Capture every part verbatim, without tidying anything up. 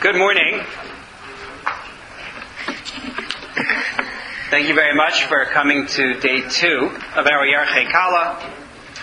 Good morning. Thank you very much for coming to day two of our Yarchei Kala.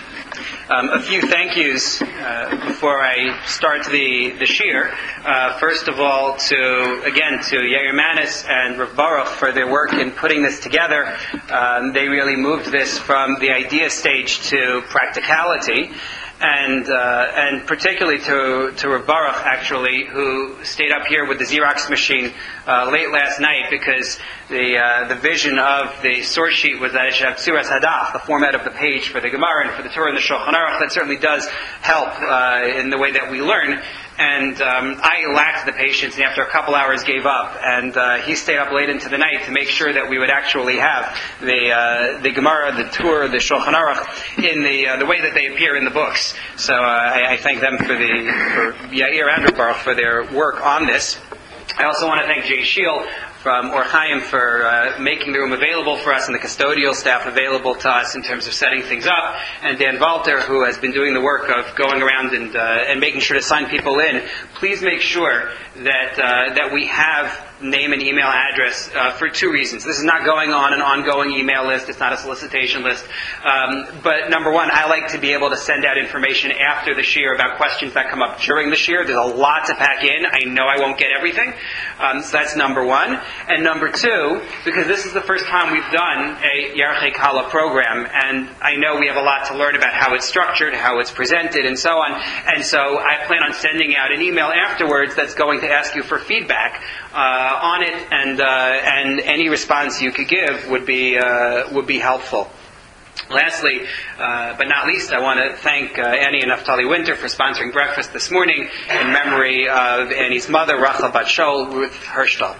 Um, a few thank yous uh, before I start the, the shir. Uh, first of all, to again to Yair Manis and Rav Baruch for their work in putting this together. Um, they really moved this from the idea stage to practicality. And uh, and particularly to to Rav Baruch, actually, who stayed up here with the Xerox machine uh, late last night because the uh, the vision of the source sheet was that it should have Tzuras Hadaf, the format of the page for the Gemara and for the Torah and the Shulchan Aruch. That certainly does help uh, in the way that we learn. And um, I lacked the patience, and after a couple hours gave up. And uh, he stayed up late into the night to make sure that we would actually have the uh, the Gemara, the Torah, the Shulchan Aruch in the uh, the way that they appear in the books. So uh, I, I thank them for the for Yair and Rav Baruch for their work on this. I also want to thank Jay Shiel from Or Chaim for uh, making the room available for us and the custodial staff available to us in terms of setting things up, and Dan Walter, who has been doing the work of going around and uh, and making sure to sign people in. Please make sure that uh, that we have name and email address uh, for two reasons. This is not going on an ongoing email list. It's not a solicitation list. Um, but number one, I like to be able to send out information after the shir about questions that come up during the shir. There's a lot to pack in. I know I won't get everything. Um, so that's number one. And number two, because this is the first time we've done a Yarchei Kala program, and I know we have a lot to learn about how it's structured, how it's presented, and so on. And so I plan on sending out an email afterwards that's going to ask you for feedback uh, on it, and uh, and any response you could give would be uh, would be helpful. Lastly, uh, but not least, I want to thank uh, Annie and Naftali Winter for sponsoring breakfast this morning in memory of Annie's mother, Rachel Bat Shol, Ruth Hirschtal.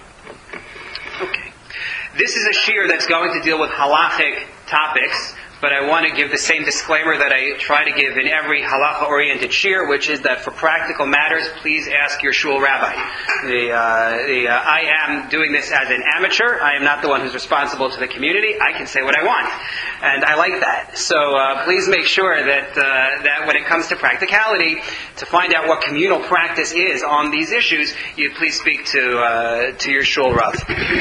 Okay. This is a shir that's going to deal with halachic topics, but I want to give the same disclaimer that I try to give in every halacha-oriented shir, which is that for practical matters, please ask your shul rabbi. The, uh, the, uh, I am doing this as an amateur. I am not the one who's responsible to the community. I can say what I want, and I like that. So uh, please make sure that uh, that when it comes to practicality, to find out what communal practice is on these issues, you please speak to uh, to your shul rav.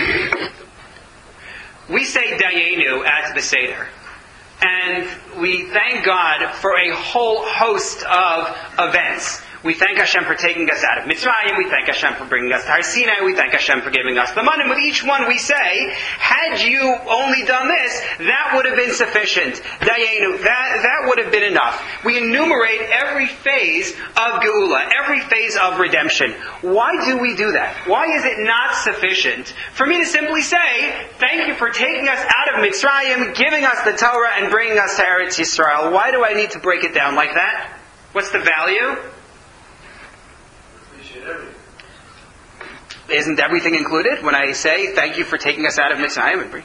We say Dayenu at the Seder. And we thank God for a whole host of events. We thank Hashem for taking us out of Mitzrayim. We thank Hashem for bringing us to Har Sinai. We thank Hashem for giving us the manna. And with each one we say, had you only done this, that would have been sufficient. Dayenu, that, that would have been enough. We enumerate every phase of Geula, every phase of redemption. Why do we do that? Why is it not sufficient for me to simply say, thank you for taking us out of Mitzrayim, giving us the Torah, and bringing us to Eretz Yisrael? Why do I need to break it down like that? What's the value? Isn't everything included when I say thank you for taking us out of Mitzrayim? And bring...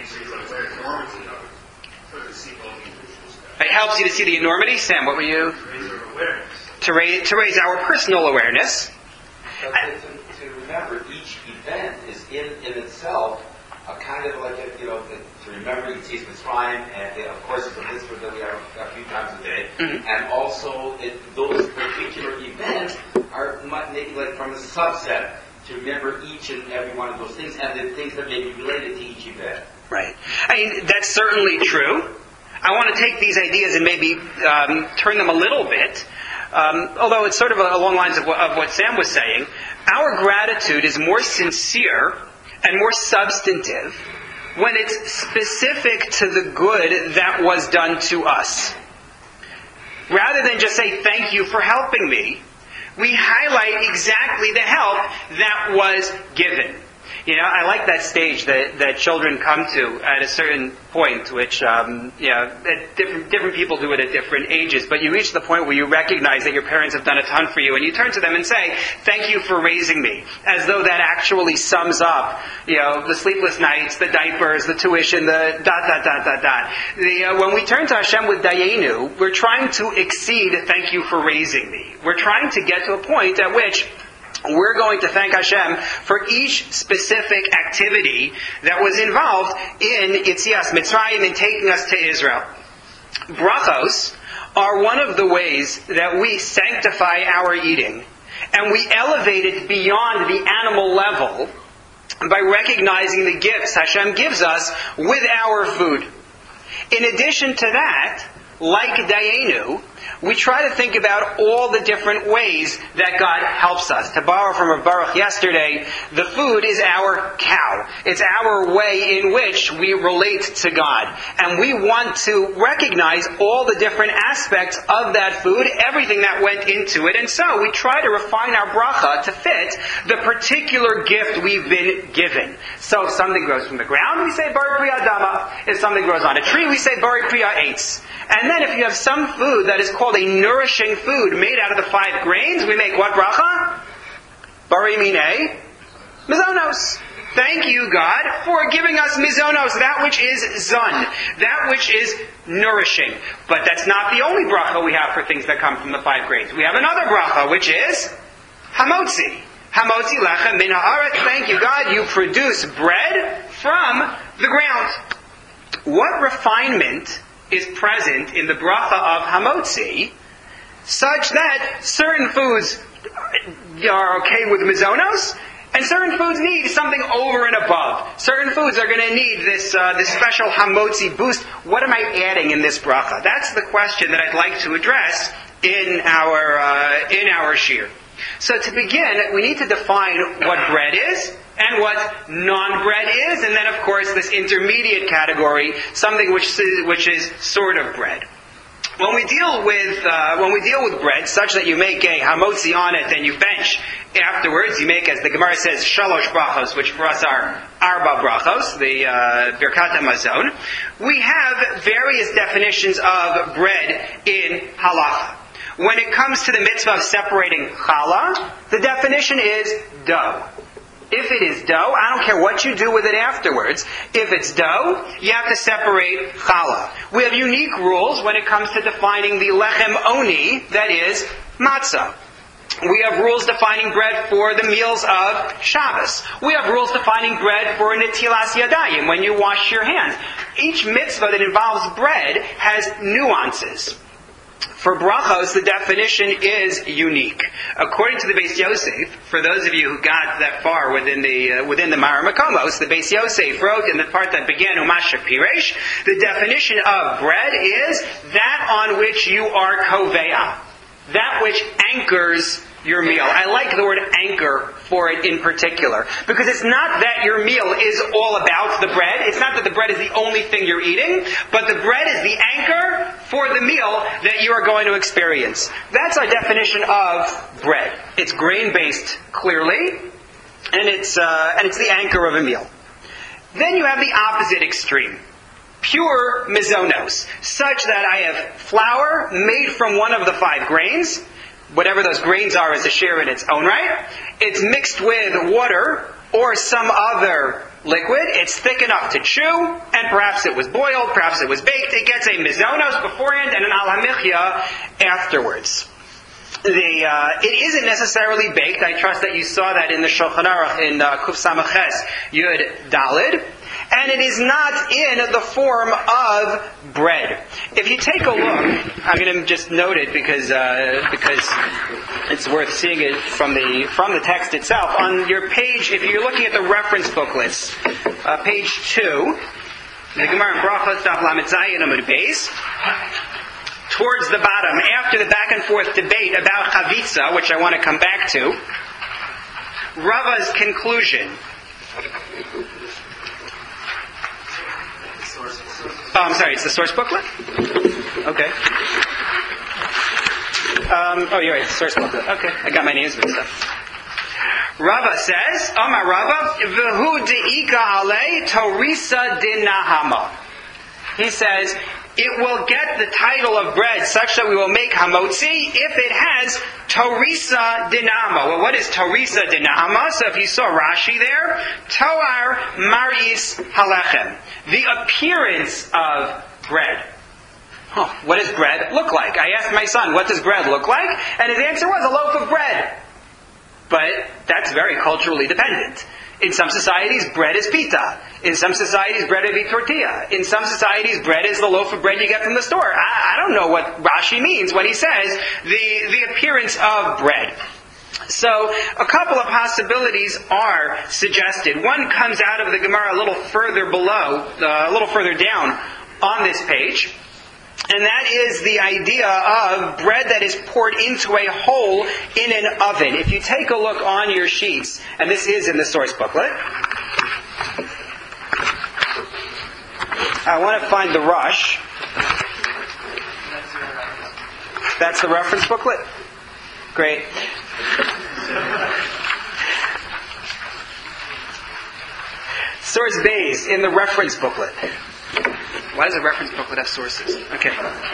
It helps you to see the enormity. Sam, what were you? To raise, to raise our personal awareness. I... To, to remember each event is in, in itself a kind of like a, you know, to remember Yetzias Mitzrayim, and of course it's a mitzvah that we have a few times a day, mm-hmm. and also it, those particular events are maybe like from a subset. To remember each and every one of those things and the things that may be related to each event. Right. I mean, that's certainly true. I want to take these ideas and maybe um, turn them a little bit, um, although it's sort of along the lines of what, of what Sam was saying. Our gratitude is more sincere and more substantive when it's specific to the good that was done to us. Rather than just say, thank you for helping me, we highlight exactly the help that was given. You know, I like that stage that, that children come to at a certain point, which, um, you know, different, different people do it at different ages, but you reach the point where you recognize that your parents have done a ton for you, and you turn to them and say, thank you for raising me, as though that actually sums up, you know, the sleepless nights, the diapers, the tuition, the dot, dot, dot, dot, dot. The, uh, when we turn to Hashem with Dayenu, we're trying to exceed thank you for raising me. We're trying to get to a point at which we're going to thank Hashem for each specific activity that was involved in Yetzias Mitzrayim, in taking us to Israel. Brachos are one of the ways that we sanctify our eating and we elevate it beyond the animal level by recognizing the gifts Hashem gives us with our food. In addition to that, like Dayenu, we try to think about all the different ways that God helps us. To borrow from Rav Baruch yesterday, the food is our cow. It's our way in which we relate to God. And we want to recognize all the different aspects of that food, everything that went into it. And so we try to refine our bracha to fit the particular gift we've been given. So if something grows from the ground, we say Bari Priya Dama. If something grows on a tree, we say Bari Priya Eitz. And then if you have some food that is called a nourishing food made out of the five grains, we make what bracha? Bari Minei Mizonos. Thank you, God, for giving us mizonos, that which is zun, that which is nourishing. But that's not the only bracha we have for things that come from the five grains. We have another bracha, which is hamotzi. Hamotzi lechem min haaretz. Thank you, God, you produce bread from the ground. What refinement is present in the bracha of hamotzi, such that certain foods are okay with mizonos, and certain foods need something over and above. Certain foods are going to need this uh, this special hamotzi boost. What am I adding in this bracha? That's the question that I'd like to address in our uh, in our shir. So to begin, we need to define what bread is and what non-bread is, and then of course this intermediate category, something which is, which is sort of bread. When we deal with uh, when we deal with bread, such that you make a hamotzi on it and you bench afterwards, you make, as the Gemara says, shalosh brachos, which for us are arba brachos, the uh, Birkat HaMazon. We have various definitions of bread in halacha. When it comes to the mitzvah of separating challah, the definition is dough. If it is dough, I don't care what you do with it afterwards. If it's dough, you have to separate challah. We have unique rules when it comes to defining the lechem oni, that is, matzah. We have rules defining bread for the meals of Shabbos. We have rules defining bread for netilas yadayim, when you wash your hands. Each mitzvah that involves bread has nuances. For brachos, the definition is unique. According to the Beis Yosef, for those of you who got that far within the uh, within the Mara Makomos, the Beis Yosef wrote in the part that began Umasha Piresh, the definition of bread is that on which you are koveah, that which anchors your meal. I like the word anchor for it in particular, because it's not that your meal is all about the bread. It's not that the bread is the only thing you're eating, but the bread is the anchor for the meal that you are going to experience. That's our definition of bread. It's grain-based, clearly, and it's uh, and it's the anchor of a meal. Then you have the opposite extreme. Pure mizonos, such that I have flour made from one of the five grains. Whatever those grains are is a share in its own right. It's mixed with water or some other liquid. It's thick enough to chew, and perhaps it was boiled, perhaps it was baked. It gets a mizonos beforehand and an al hamichya afterwards. The, uh, it isn't necessarily baked. I trust that you saw that in the Shulchan Aruch in uh, Kuf Samaches Yud Dalid. And it is not in the form of bread. If you take a look, I'm going to just note it because uh, because it's worth seeing it from the from the text itself. On your page, if you're looking at the reference booklets, uh, page two, the Gemara in Brachos Daf Lamed Zayin Amud Beis, towards the bottom, after the back and forth debate about chavitza, which I want to come back to, Rava's conclusion. Oh, I'm sorry, it's the source booklet? Okay. Um, oh, you're right, it's the source booklet. Okay, I got my names mixed up. Rava says, Amar Rava, V'hu de'ika alei torisa dinahama. He says, it will get the title of bread such that we will make hamotzi if it has torisa dinama. Well, what is torisa dinama? So if you saw Rashi there, toar maris halechem, the appearance of bread. Oh, what does bread look like? I asked my son, what does bread look like? And his answer was a loaf of bread. But that's very culturally dependent. In some societies, bread is pita. In some societies, bread is tortilla. In some societies, bread is the loaf of bread you get from the store. I, I don't know what Rashi means when he says the, the appearance of bread. So a couple of possibilities are suggested. One comes out of the Gemara a little further below, uh, a little further down on this page. And that is the idea of bread that is poured into a hole in an oven. If you take a look on your sheets, and this is in the source booklet, I want to find the rush. That's the reference booklet? Great. Source Bays in the reference booklet. Why does a reference booklet have sources? Okay.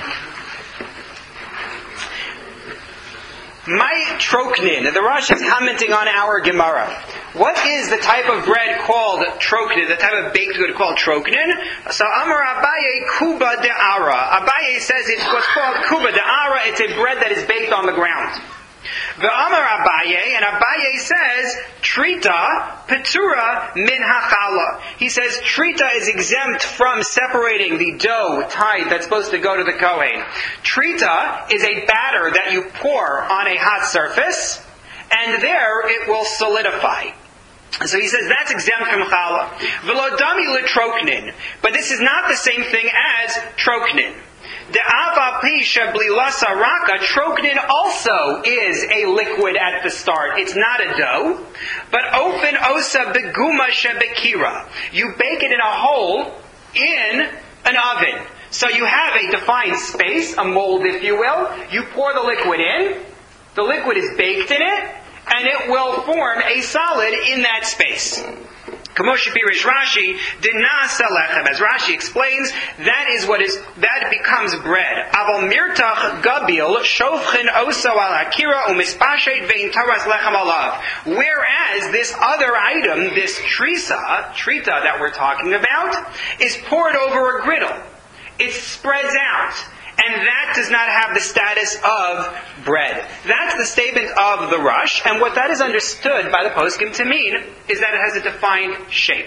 My Troknin. The Rosh is commenting on our Gemara. What is the type of bread called Troknin? The type of baked good called Troknin? So Amar Abaye Kuba de Ara. Abaye says it's what's called Kuba de Ara. It's a bread that is baked on the ground. The Amar Abaye, and Abaye says, Trita Petura min hachala. He says Trita is exempt from separating the dough tithe that's supposed to go to the Kohen. Trita is a batter that you pour on a hot surface, and there it will solidify. So he says that's exempt from challah. V'lo dami l'troknin. But this is not the same thing as troknin. The ava pisha blilasa raka, troknin also is a liquid at the start. It's not a dough. But open osa beguma shebekira. You bake it in a hole in an oven. So you have a defined space, a mold if you will. You pour the liquid in. The liquid is baked in it. And it will form a solid in that space. Kamosha Pirish Rashi did not sell lechem. As Rashi explains, that is what is that becomes bread. Aval mirtach gabil shofchin oso al akira umispashet vein taras lechem alav. Whereas this other item, this trisa, trita that we're talking about, is poured over a griddle. It spreads out. And that does not have the status of bread. That's the statement of the Rush, and what that is understood by the poskim to mean is that it has a defined shape.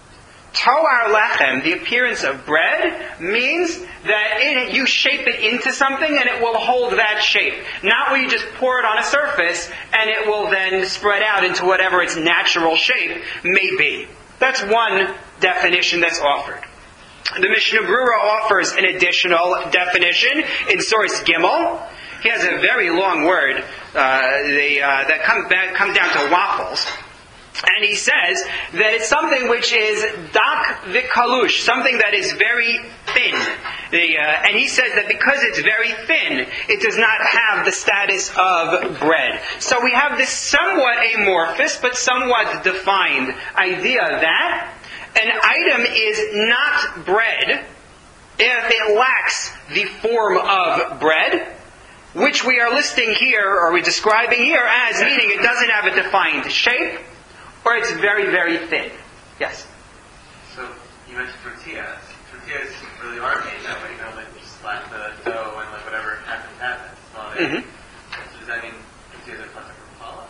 Toar lechem, the appearance of bread, means that it, you shape it into something and it will hold that shape. Not where you just pour it on a surface and it will then spread out into whatever its natural shape may be. That's one definition that's offered. The Mishnah Brura offers an additional definition in source Gimel. He has a very long word uh, the, uh, that comes that comes down to waffles. And he says that it's something which is dak v'kalush, something that is very thin. The, uh, and he says that because it's very thin, it does not have the status of bread. So we have this somewhat amorphous but somewhat defined idea that an item is not bread if it lacks the form of bread, which we are listing here, or we're describing here as meaning it doesn't have a defined shape, or it's very, very thin. Yes? So, you mentioned tortillas. Tortillas really are made that way, you know, like just slap the dough and like whatever happens, happens. Well, mm-hmm. So does that mean tortillas are concept from challah?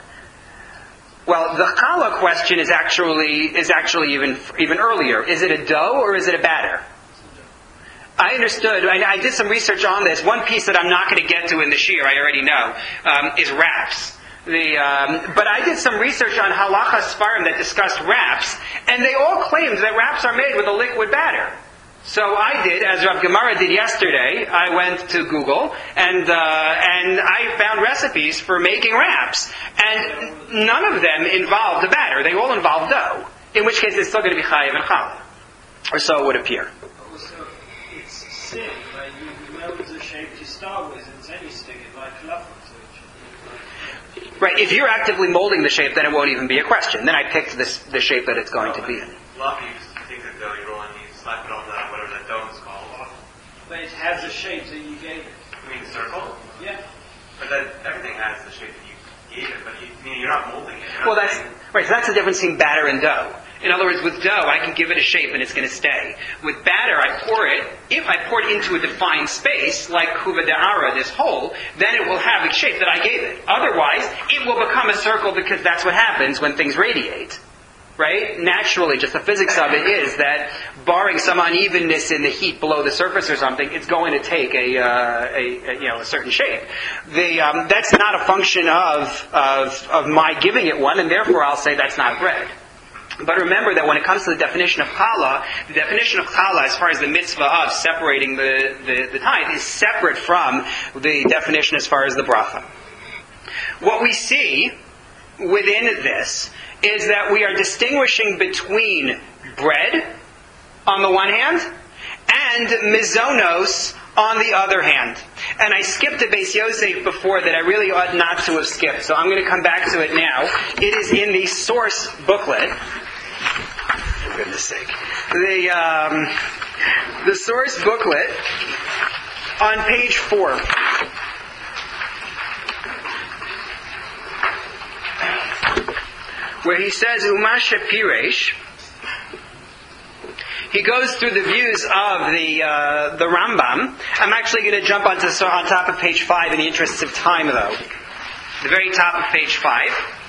Well, the challah question is actually is actually even even earlier. Is it a dough or is it a batter? I understood. I, I did some research on this. One piece that I'm not going to get to in the shir, I already know, um, is wraps. The, um, but I did some research on halacha sfarim that discussed wraps, and they all claimed that wraps are made with a liquid batter. So I did, as Rav Gemara did yesterday, I went to Google, and uh, and I found recipes for making wraps. And none of them involved a batter. They all involved dough. In which case, it's still going to be chayiv and challah. Or so it would appear. Also, it's sin. Like you melt the shape to start with, and then you stick it like fluff. Right, if you're actively molding the shape, then it won't even be a question. Then I picked this, the shape that it's going to be in. Fluffy, you just take the dough, you roll and you slap it on the, whatever that dough is called. But it has the shape that you gave it. You mean the circle? Yeah. But then everything has the shape that you gave it, but you, I mean, you're not molding it. Not well, that's, saying, right, so that's the difference between batter and dough. In other words, with dough, I can give it a shape and it's going to stay. With batter, I pour it. If I pour it into a defined space, like kuva da'ara, this hole, then it will have the shape that I gave it. Otherwise, it will become a circle because that's what happens when things radiate. right? Naturally, just the physics of it is that, barring some unevenness in the heat below the surface or something, it's going to take a, uh, a, a you know a certain shape. The, um, that's not a function of, of of my giving it one, and therefore I'll say that's not bread. But remember that when it comes to the definition of challah, the definition of challah, as far as the mitzvah of separating the, the, the tithe, is separate from the definition as far as the bracha. What we see within this is that we are distinguishing between bread on the one hand and mizonos on the other hand. And I skipped a Beis Yosef before that I really ought not to have skipped, so I'm going to come back to it now. It is in the source booklet. For goodness sake. The, um, the source booklet on page four. Where he says, Umasha Piresh, he goes through the views of the uh, the Rambam. I'm actually going to jump onto on top of page five in the interests of time, though. The very top of page five.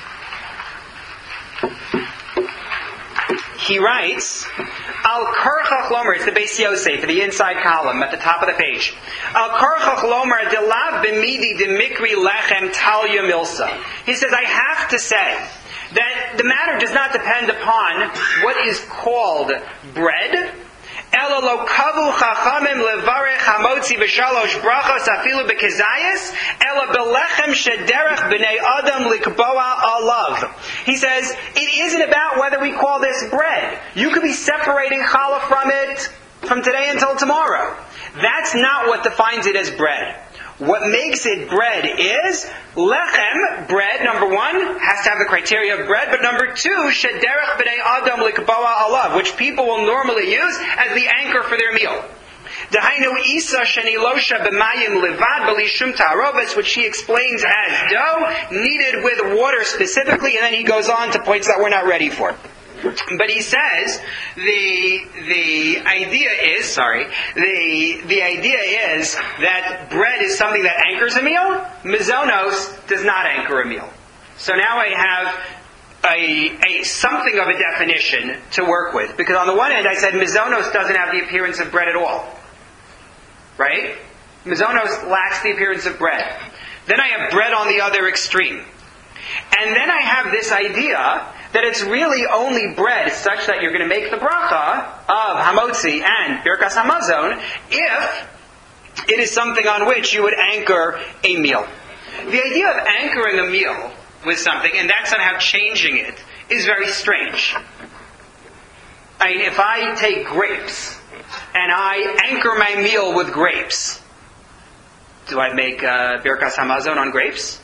He writes, Al Karchach Lomer, it's the Beis Yosef, the inside column at the top of the page. Al Karchach Lomer delav b'midi demikri lechem talya milsa. He says, I have to say that the matter does not depend upon what is called bread. Ela lo kavu chachamim levarech hamotzi v'shalosh brachos afilu b'kezayis ela belechem shederech b'nei adam likboa alav. He says, it isn't about whether we call this bread. You could be separating challah from it from today until tomorrow. That's not what defines it as bread. What makes it bread is lechem, bread, number one, has to have the criteria of bread, but number two, shederech b'nei adam likboa alav, which people will normally use as the anchor for their meal. Dahainu isa shenilosha b'mayim levad b'lishum ta'arovas, which he explains as dough, kneaded with water specifically, and then he goes on to points that we're not ready for. But he says the the idea is sorry the the idea is that bread is something that anchors a meal. Mizonos does not anchor a meal. So now I have a, a something of a definition to work with, because on the one hand I said mizonos doesn't have the appearance of bread at all, right? Mizonos lacks the appearance of bread. Then I have bread on the other extreme, and then I have this idea that it's really only bread such that you're going to make the bracha of hamotzi and birkas hamazon if it is something on which you would anchor a meal. The idea of anchoring a meal with something, and that somehow changing it, is very strange. I mean, if I take grapes and I anchor my meal with grapes, do I make uh, birkas hamazon on grapes?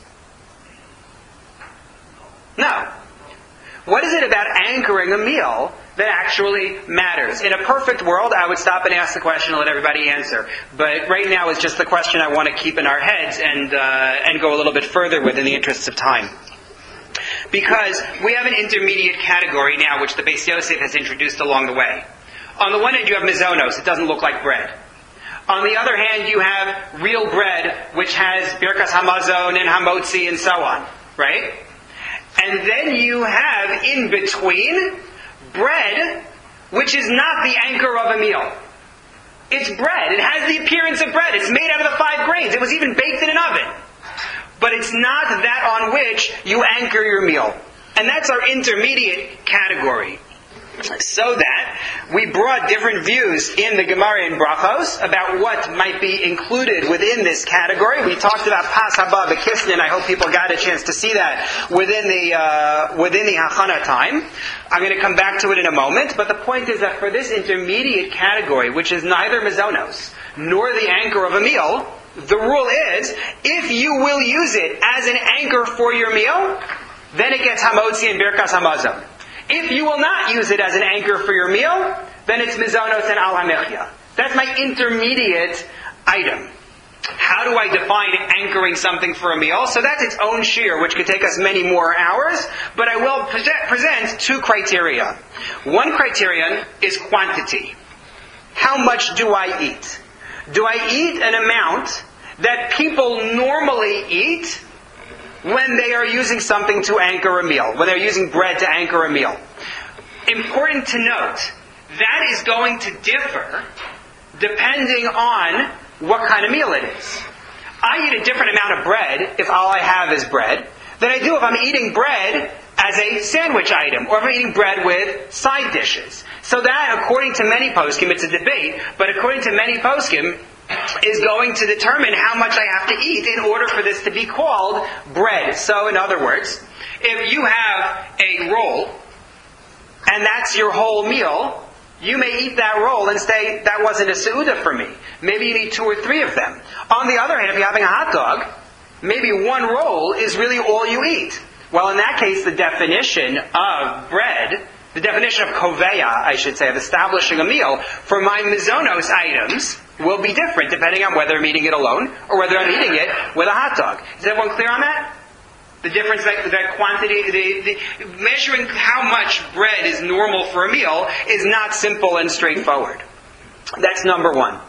No. What is it about anchoring a meal that actually matters? In a perfect world, I would stop and ask the question and let everybody answer. But right now it's just the question I want to keep in our heads and uh, and go a little bit further with in the interests of time. Because we have an intermediate category now which the Beis Yosef has introduced along the way. On the one hand you have mizonos, it doesn't look like bread. On the other hand you have real bread which has birkas hamazon and hamotzi and so on, right? And then you have, in between, bread, which is not the anchor of a meal. It's bread. It has the appearance of bread. It's made out of the five grains. It was even baked in an oven. But it's not that on which you anchor your meal. And that's our intermediate category. So that we brought different views in the Gemara in Brachos about what might be included within this category. We talked about Pas Haba B'Kisnin. I hope people got a chance to see that within the uh, within the Hachana time. I'm going to come back to it in a moment. But the point is that for this intermediate category, which is neither mizonos nor the anchor of a meal, the rule is if you will use it as an anchor for your meal, then it gets hamotzi and birkas hamazon. If you will not use it as an anchor for your meal, then it's mizonos and al hamechya. That's my intermediate item. How do I define anchoring something for a meal? So that's its own shear, which could take us many more hours, but I will present two criteria. One criterion is quantity. How much do I eat? Do I eat an amount that people normally eat when they are using something to anchor a meal, when they're using bread to anchor a meal? important to note, that is going to differ depending on what kind of meal it is. I eat a different amount of bread if all I have is bread than I do if I'm eating bread as a sandwich item, or if I'm eating bread with side dishes. So that, according to many poskim, it's a debate, but according to many poskim, is going to determine how much I have to eat in order for this to be called bread. So, in other words, if you have a roll, and that's your whole meal, you may eat that roll and say, that wasn't a seudah for me. Maybe you need two or three of them. On the other hand, if you're having a hot dog, maybe one roll is really all you eat. Well, in that case, the definition of bread, the definition of koveya, I should say, of establishing a meal for my mizonos items will be different depending on whether I'm eating it alone or whether I'm eating it with a hot dog. Is everyone clear on that? The difference, that, that quantity, the, the, measuring how much bread is normal for a meal is not simple and straightforward. That's number one.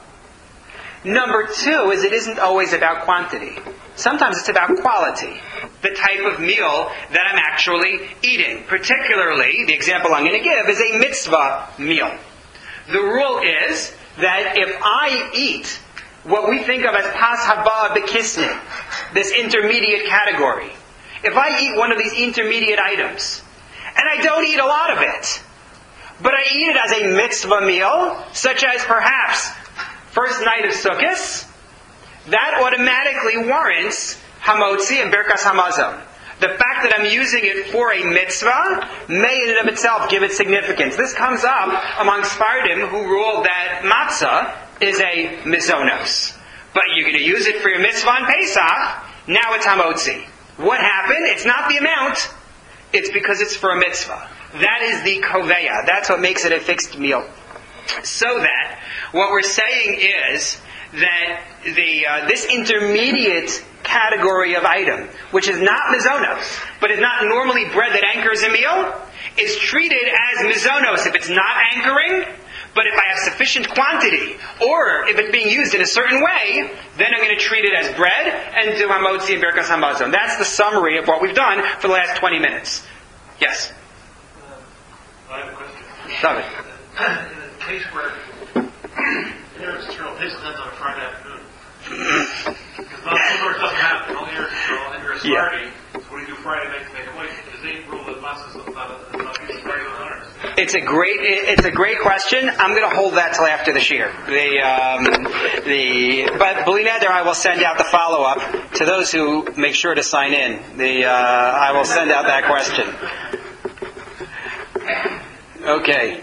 Number two is it isn't always about quantity. Sometimes it's about quality. The type of meal that I'm actually eating. Particularly, the example I'm going to give is a mitzvah meal. The rule is that if I eat what we think of as pas haba bekisnin, this intermediate category, if I eat one of these intermediate items, and I don't eat a lot of it, but I eat it as a mitzvah meal, such as perhaps first night of Sukkot, that automatically warrants hamotzi and berkas hamazon. The fact that I'm using it for a mitzvah may in and of itself give it significance. This comes up among Sfardim who rule that matzah is a mizonos. But you're going to use it for your mitzvah on Pesach, now it's hamotzi. What happened? It's not the amount. It's because it's for a mitzvah. That is the koveya. That's what makes it a fixed meal. So that what we're saying is that the uh, this intermediate category of item, which is not mizonos, but is not normally bread that anchors a meal, is treated as mizonos if it's not anchoring. But if I have sufficient quantity, or if it's being used in a certain way, then I'm going to treat it as bread and do hamotzi and berkas hamazon. That's the summary of what we've done for the last twenty minutes. Yes? Uh, I have a question. David. In the case where Eretz Yisrael takes ends on a Friday afternoon, because not all doesn't happen, only Eretz Yisrael, and you're a Saturday, so what do you do Friday night to make a wait? Does they rule that matzah is not a Friday on Eretz? It's a great, it's a great question. I'm going to hold that till after the shir. The, um, the, but b'li neder, I will send out the follow up to those who make sure to sign in. The, uh, I will send out that question. Okay.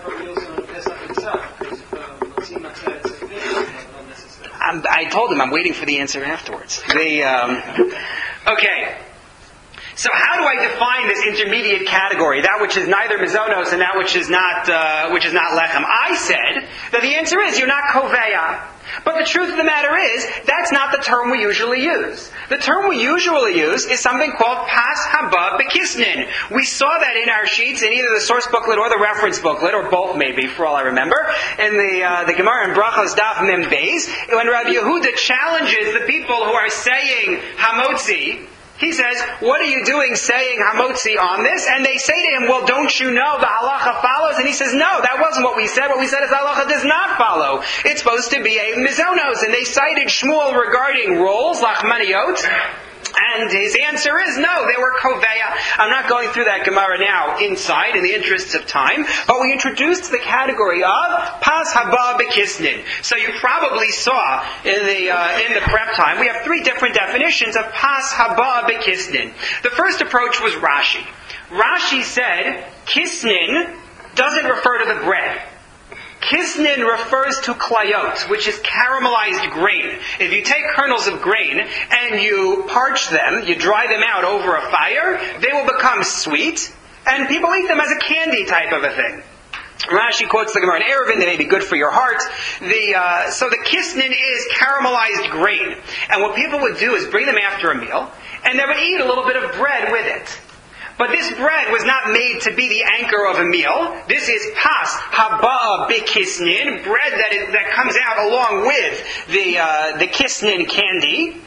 I'm, I told him I'm waiting for the answer afterwards. The, um, okay. So how do I define this intermediate category, that which is neither mizonos and that which is not uh, which is not lechem? I said that the answer is you're not koveya. But the truth of the matter is, that's not the term we usually use. The term we usually use is something called pas haba bekisnin. We saw that in our sheets in either the source booklet or the reference booklet, or both maybe, for all I remember, in the uh, the Gemara in Brachos Daf Mem Beis, when Rabbi Yehuda challenges the people who are saying hamotzi. He says, what are you doing saying hamotzi on this? And they say to him, well, don't you know the halacha follows? And he says, no, that wasn't what we said. What we said is the halacha does not follow. It's supposed to be a mizonos. And they cited Shmuel regarding rolls, lachmaniot. And his answer is no, they were koveya. I'm not going through that Gemara now inside in the interests of time, but we introduced the category of pas haba bekisnin. So you probably saw in the uh, in the prep time, we have three different definitions of pas haba bekisnin. The first approach was Rashi. Rashi said kisnin doesn't refer to the bread. Kisnin refers to klayot, which is caramelized grain. If you take kernels of grain and you parch them, you dry them out over a fire, they will become sweet, and people eat them as a candy type of a thing. Rashi quotes the Gemara in Eruvin, they may be good for your heart. The, uh, so the kisnin is caramelized grain. And what people would do is bring them after a meal, and they would eat a little bit of bread with it. But this bread was not made to be the anchor of a meal. This is pas haba bekisnin, bread that is, that comes out along with the uh, the kisnin candy.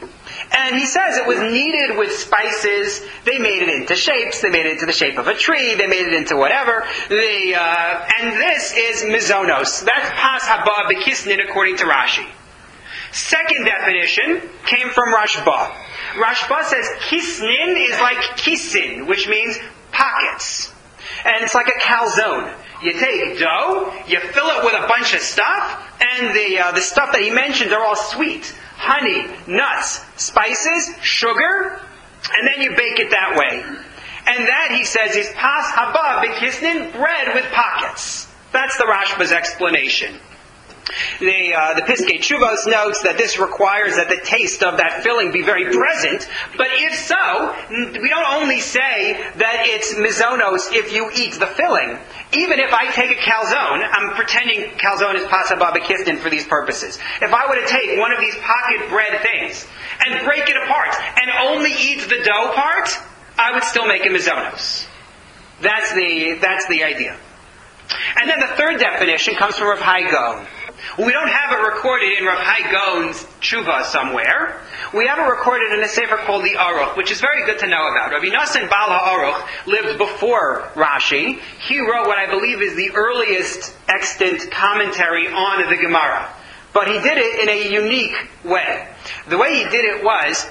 And he says it was kneaded with spices. They made it into shapes. They made it into the shape of a tree. They made it into whatever. They, uh, and this is mizonos. That's pas haba b'kisnin according to Rashi. Second definition came from Rashba. Rashba says kisnin is like kisin, which means pockets. And it's like a calzone. You take dough, you fill it with a bunch of stuff, and the uh, the stuff that he mentioned are all sweet. Honey, nuts, spices, sugar, and then you bake it that way. And that, he says, is pas haba b'kisnin, bread with pockets. That's the Rashba's explanation. The, uh, the Piskei Teshuvos notes that this requires that the taste of that filling be very present, but if so, we don't only say that it's mizonos if you eat the filling. Even if I take a calzone, I'm pretending calzone is pas haba b'kisnin for these purposes. If I were to take one of these pocket bread things and break it apart and only eat the dough part, I would still make a mizonos. That's the, that's the idea. And then the third definition comes from Rav Hai Gaon. We don't have it recorded in Rav Hai Gaon's tshuva somewhere. We have it recorded in a sefer called the Aruch, which is very good to know about. Rabbi Nosson Baal HaAruch lived before Rashi. He wrote what I believe is the earliest extant commentary on the Gemara. But he did it in a unique way. The way he did it was,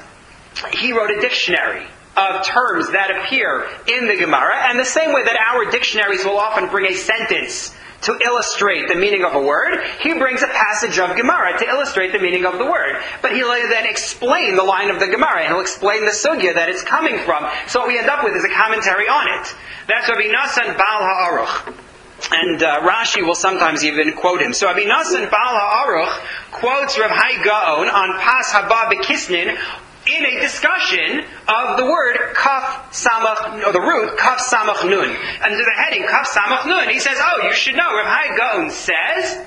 he wrote a dictionary of terms that appear in the Gemara, and the same way that our dictionaries will often bring a sentence to illustrate the meaning of a word, he brings a passage of Gemara to illustrate the meaning of the word. But he'll then explain the line of the Gemara, and he'll explain the sugya that it's coming from. So what we end up with is a commentary on it. That's Rabbi Nosson Baal HaAruch. And uh, Rashi will sometimes even quote him. So Rabbi Nosson Baal HaAruch quotes Rav Hai Gaon on Pas Haba B'Kisnin in a discussion of the word kaf samach, or the root kaf samach nun. Under the heading kaf samach nun, he says, oh, you should know, Rav Hai Gaon says,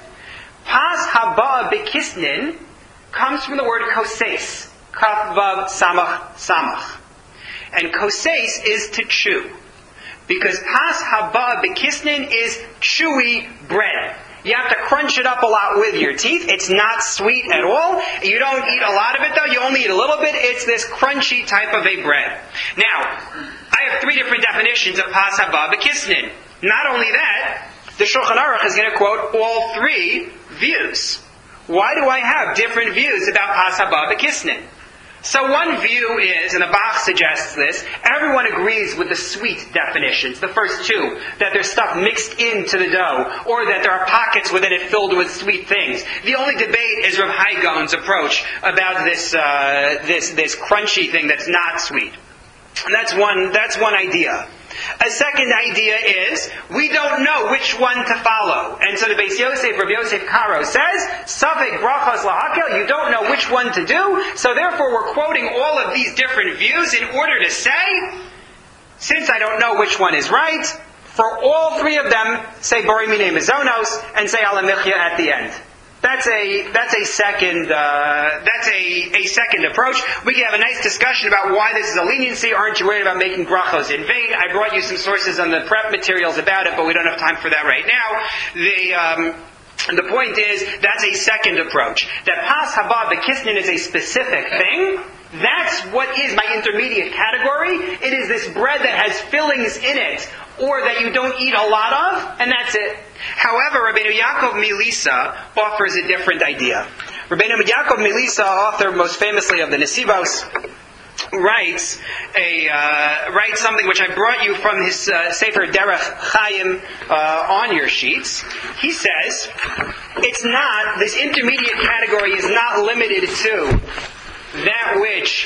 pas haba b'kisnin comes from the word koses, kaf vav samach samach. And koses is to chew. Because pas haba b'kisnin is chewy bread. You have to crunch it up a lot with your teeth. It's not sweet at all. You don't eat a lot of it, though. You only eat a little bit. It's this crunchy type of a bread. Now, I have three different definitions of pas haba b'kisnin. Not only that, the Shulchan Aruch is going to quote all three views. Why do I have different views about pas haba b'kisnin? So one view is, and the Bach suggests this, everyone agrees with the sweet definitions, the first two, that there's stuff mixed into the dough, or that there are pockets within it filled with sweet things. The only debate is Rav Hai Gaon's approach about this, uh, this, this crunchy thing that's not sweet. And that's one, that's one idea. A second idea is, we don't know which one to follow. And so the Beis Yosef, Rav Yosef Karo says, Safek brachos lahakel, you don't know which one to do, so therefore we're quoting all of these different views in order to say, since I don't know which one is right, for all three of them, say Bori Minei Mizonos, and say Alamichya at the end. That's a that's a second uh, that's a, a second approach. We can have a nice discussion about why this is a leniency. Aren't you worried about making brachos in vain? I brought you some sources on the prep materials about it, but we don't have time for that right now. The um, the point is that's a second approach. That pas haba b'kisnin is a specific thing. That's what is my intermediate category. It is this bread that has fillings in it, or that you don't eat a lot of, and that's it. However, Rabbeinu Yaakov Milisa offers a different idea. Rabbeinu Yaakov Milisa, author most famously of the Nesivos, writes a uh, writes something which I brought you from his uh, Sefer Derech Chaim uh, on your sheets. He says it's not, this intermediate category is not limited to that which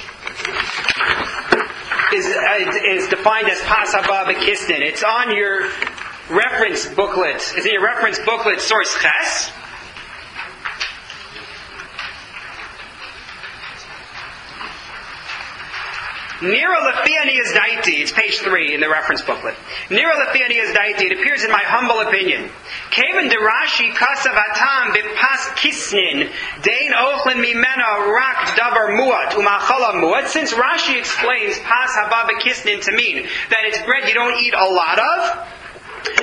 is uh, is defined as pas haba b'kisnin. It's on your reference booklet. It's in your reference booklet, source Ches. Nira Lefiani is daiti. It's page three in the reference booklet. Nira Lefiani is daiti. It appears in my humble opinion. Kevin Derashi kasavatam bipas kisnin dein ochlin mimena rak davar muat umachala muat. Since Rashi explains pas haba b'kisnin to mean that it's bread you don't eat a lot of,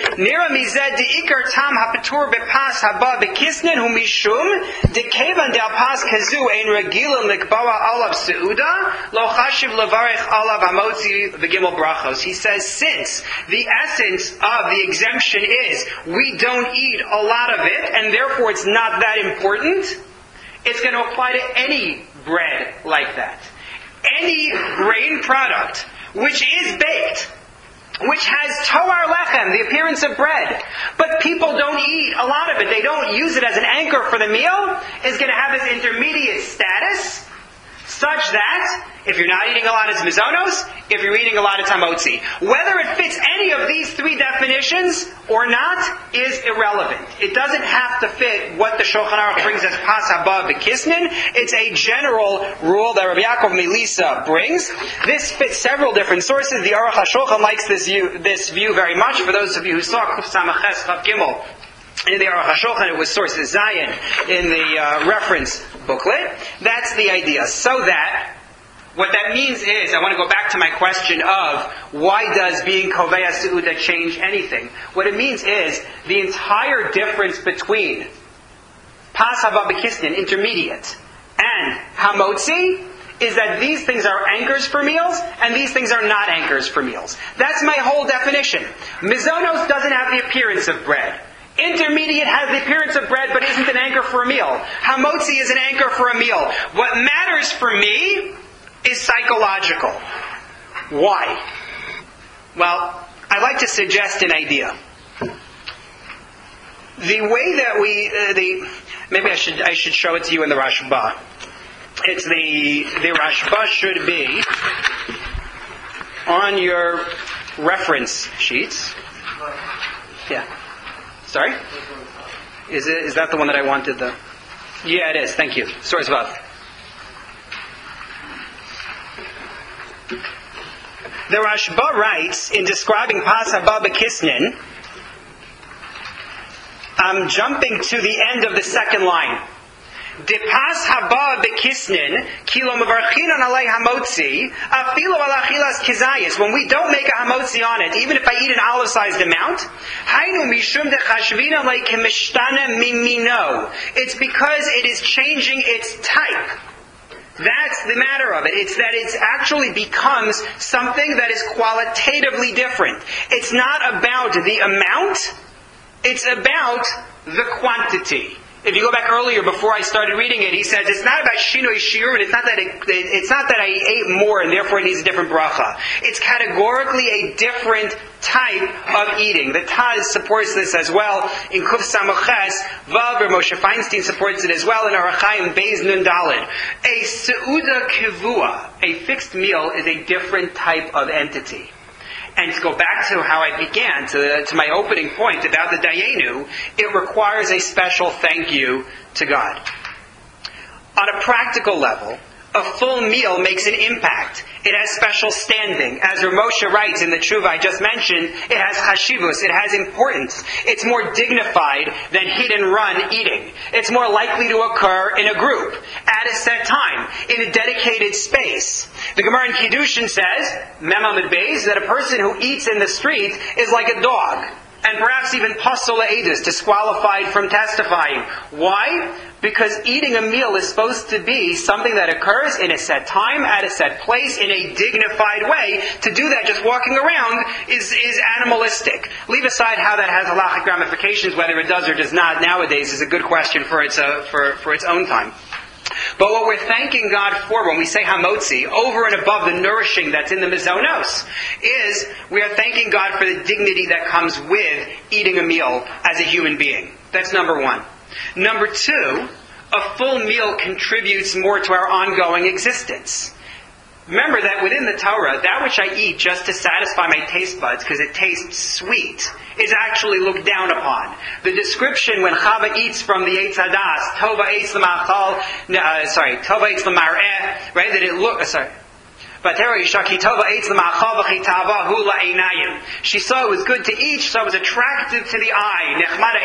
Nira mized de ikar tam hapatur bepas haba bekisnin hu mishum de kevan del pas kazu ein regilin likbawa alav seuda lo chashiv levarich alav hamotzi v'gimel brachos. He says, since the essence of the exemption is we don't eat a lot of it, and therefore it's not that important, it's going to apply to any bread like that. Any grain product which is baked, which has toar lechem, the appearance of bread, but people don't eat a lot of it, they don't use it as an anchor for the meal, is going to have this intermediate status, such that if you're not eating a lot, it's mizonos. If you're eating a lot, it's hamotzi. Whether it fits any of these three definitions or not is irrelevant. It doesn't have to fit what the Shulchan Aruch brings as pas haba b'kisnin. It's a general rule that Rabbi Yaakov Melisa brings. This fits several different sources. The Aruch HaShulchan likes this view, this view very much. For those of you who saw Kuf Samaches Chav Gimel in the Aruch HaShulchan, it was source Zion in the uh, reference booklet. That's the idea. So that what that means is, I want to go back to my question of why does being Kovei Seuda change anything? What it means is the entire difference between Pas Hava B'Kisnin, intermediate, and Hamotzi is that these things are anchors for meals, and these things are not anchors for meals. That's my whole definition. Mizonos doesn't have the appearance of bread. Intermediate has the appearance of bread, but isn't an anchor for a meal. Hamotzi is an anchor for a meal. What matters for me is psychological. Why? Well, I'd like to suggest an idea. The way that we, uh, the maybe I should I should show it to you in the Rashba. It's the the Rashba should be on your reference sheets. Yeah. Sorry? Is it is that the one that I wanted? The yeah, it is. Thank you. Source Vav. The Rashba writes, in describing Pas Haba B'Kisnin, I'm jumping to the end of the second line. De Pas Haba B'Kisnin, Kilo Mevarchinon Alei Hamotzi, Afilo Alachilas Kizayis. When we don't make a Hamotzi on it, even if I eat an olive-sized amount, Hainu Mishum De Chashvina Lei Kemishtana Mimino. It's because it is changing its type. That's the matter of it. It's that it actually becomes something that is qualitatively different. It's not about the amount, it's about the quantity. If you go back earlier, before I started reading it, he says it's not about shinoi shiur, and it's not that it, it's not that I ate more and therefore it needs a different bracha. It's categorically a different type of eating. The Taz supports this as well in Kuf Samuches. Vav or Moshe Feinstein supports it as well in Orach Chaim Beis Nun Daled. A seuda kivua, a fixed meal, is a different type of entity. And to go back to how I began, to, to my opening point about the Dayenu, it requires a special thank you to God. On a practical level, a full meal makes an impact. It has special standing. As Rav Moshe writes in the Tshuva I just mentioned, it has chashivus, it has importance. It's more dignified than hit and run eating. It's more likely to occur in a group, at a set time, in a dedicated space. The Gemara in Kiddushin says, Mem Amud Beis, that a person who eats in the street is like a dog. And perhaps even pasol edus, disqualified from testifying. Why? Because eating a meal is supposed to be something that occurs in a set time, at a set place, in a dignified way. To do that just walking around is, is animalistic. Leave aside how that has halachic ramifications, whether it does or does not nowadays is a good question for its, uh, for, for its own time. But what we're thanking God for when we say hamotzi, over and above the nourishing that's in the mizonos, is we are thanking God for the dignity that comes with eating a meal as a human being. That's number one. Number two, a full meal contributes more to our ongoing existence. Remember that within the Torah, that which I eat just to satisfy my taste buds, because it tastes sweet, is actually looked down upon. The description when Chava eats from the Eitz Hadas, Tova Eitz L'Machal, uh, sorry, Tova Eitz L'Mar'eh, right, that it look, uh, sorry, She saw it was good to eat, so it was attractive to the eye.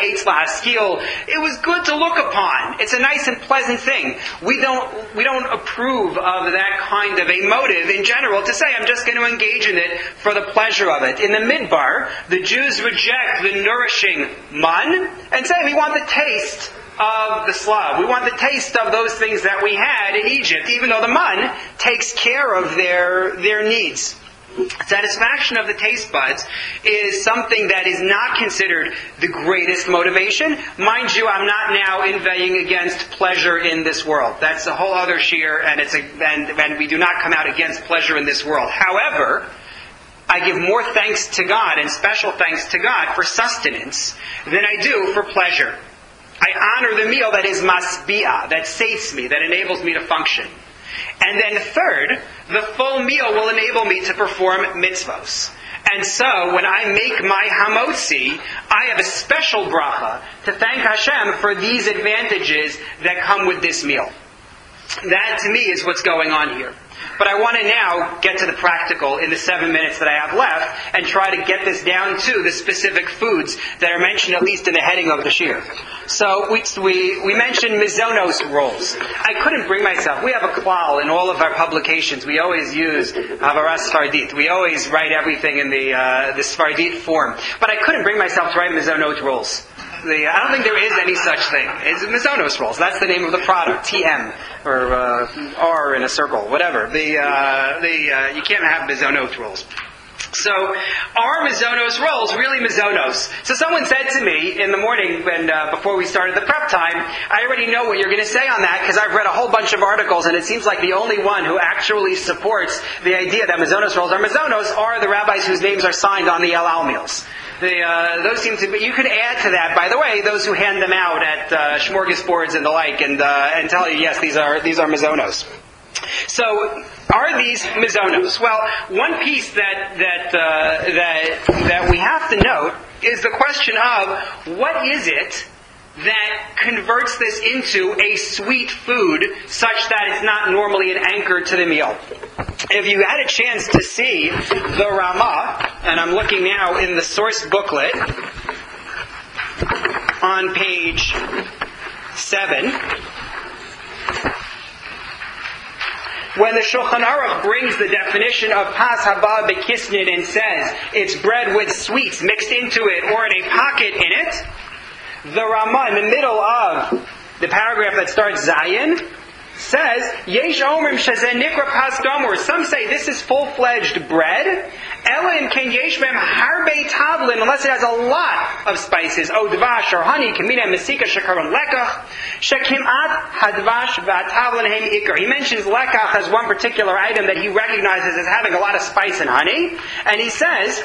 It was good to look upon. It's a nice and pleasant thing. We don't we don't approve of that kind of a motive in general to say, I'm just going to engage in it for the pleasure of it. In the Midbar, the Jews reject the nourishing man and say, we want the taste of the Slav. We want the taste of those things that we had in Egypt, even though the man takes care of their their needs. Satisfaction of the taste buds is something that is not considered the greatest motivation. Mind you, I'm not now inveighing against pleasure in this world. That's a whole other sheer, and it's a, and, and we do not come out against pleasure in this world. However, I give more thanks to God and special thanks to God for sustenance than I do for pleasure. I honor the meal that is masbi'ah, that sates me, that enables me to function. And then third, the full meal will enable me to perform mitzvos. And so, when I make my hamotzi, I have a special bracha to thank Hashem for these advantages that come with this meal. That, to me, is what's going on here. But I want to now get to the practical in the seven minutes that I have left and try to get this down to the specific foods that are mentioned at least in the heading of the shir. So we we, we mentioned mizonos rolls. I couldn't bring myself. We have a klal in all of our publications. We always use havaras sfardit. We always write everything in the uh, the sfardit form. But I couldn't bring myself to write mizonos rolls. The, I don't think there is any such thing. It's mizonos rolls. That's the name of the product. T M or uh, R in a circle, whatever. The uh, the uh, you can't have mizonos rolls. So, are mizonos rolls really mizonos? So someone said to me in the morning when uh, before we started the prep time, I already know what you're going to say on that because I've read a whole bunch of articles, and it seems like the only one who actually supports the idea that mizonos rolls are mizonos are the rabbis whose names are signed on the El Al meals. The, uh, those seem to be, you could add to that, by the way, those who hand them out at uh, smorgasbords and the like, and uh, and tell you, yes, these are these are mizonos. So, are these mizonos? Well, one piece that that uh, that that we have to note is the question of what is it that converts this into a sweet food such that it's not normally an anchor to the meal. If you had a chance to see the Ramah, and I'm looking now in the source booklet on page seven, when the Shulchan Aruch brings the definition of pas haba bekisnin and says it's bread with sweets mixed into it or in a pocket in it, the Ramah in the middle of the paragraph that starts Zayin says, Yesh omrim shezeh nikra pas gamur. Some say this is full-fledged bread. Ela im ken yesh mem harbe tavlin, unless it has a lot of spices. O dvash or honey, kamina mesika shekaron lekach, shekimat hadvash v'atavlin hem ikar. He mentions lekach as one particular item that he recognizes as having a lot of spice and honey. And he says